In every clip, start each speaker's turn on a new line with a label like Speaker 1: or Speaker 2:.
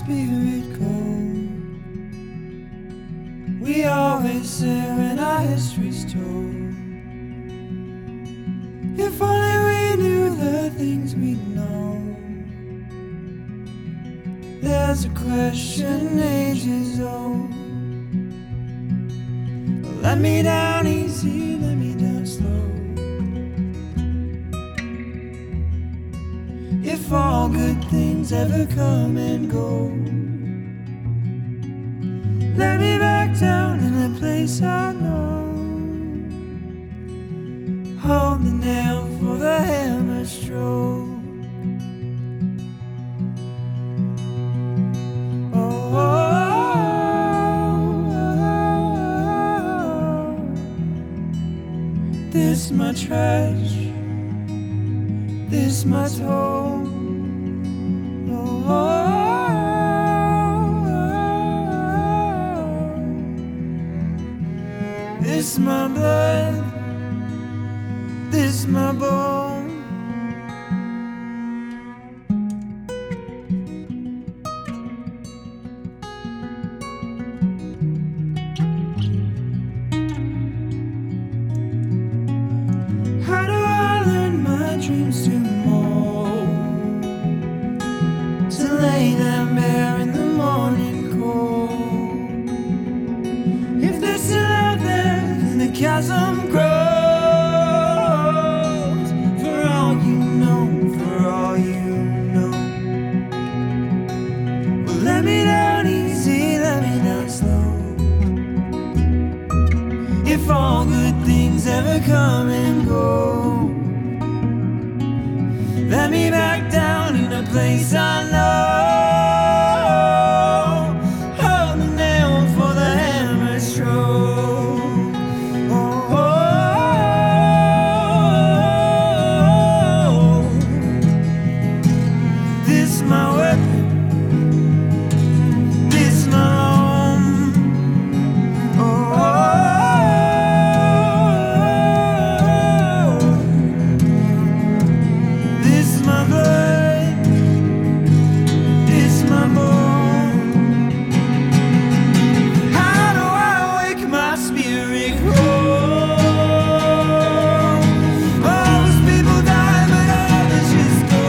Speaker 1: spirit go. We always say when our history's told, if only we knew the things we know. There's a question ages old. Let me down easy, let me down slow. If all good things ever come and go, let me back down in a place I know. Hold the nail for the hammer stroke. Oh, this my trash, this my home. This my blood, this my bone. How do I learn my dreams to mold, to lay them bare in the morning cold? If there's still out there, then the chasm grows. For all you know, for all you know. Well, let me down easy, let me down slow. If all good things ever come and go, let me back down in a place I know. Hold the nail for the hammer stroke. Oh, this my weapon, this my home. This my blood, this my bone. How do I wake my spirit whole? Most people die, but others just go.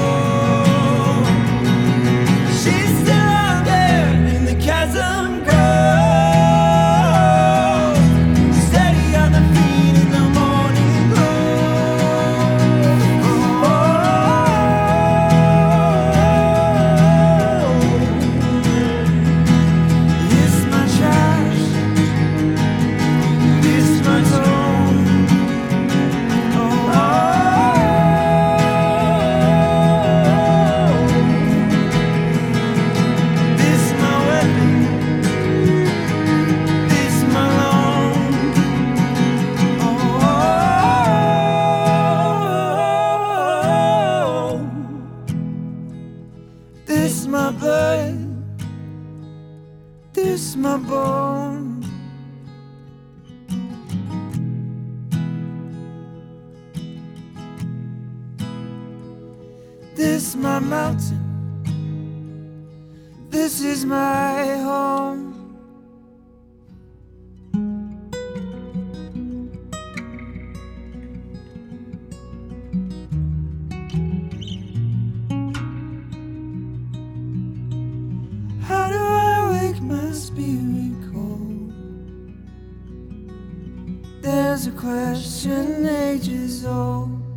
Speaker 1: She's still out there in the chasm grows, steady on the feet in the morning glow. This my trash, this my tone. This my weapon, this my loan. This my blood, this my bone. This my mountain, this is my home. How do I wake my spirit cold? There's a question ages old.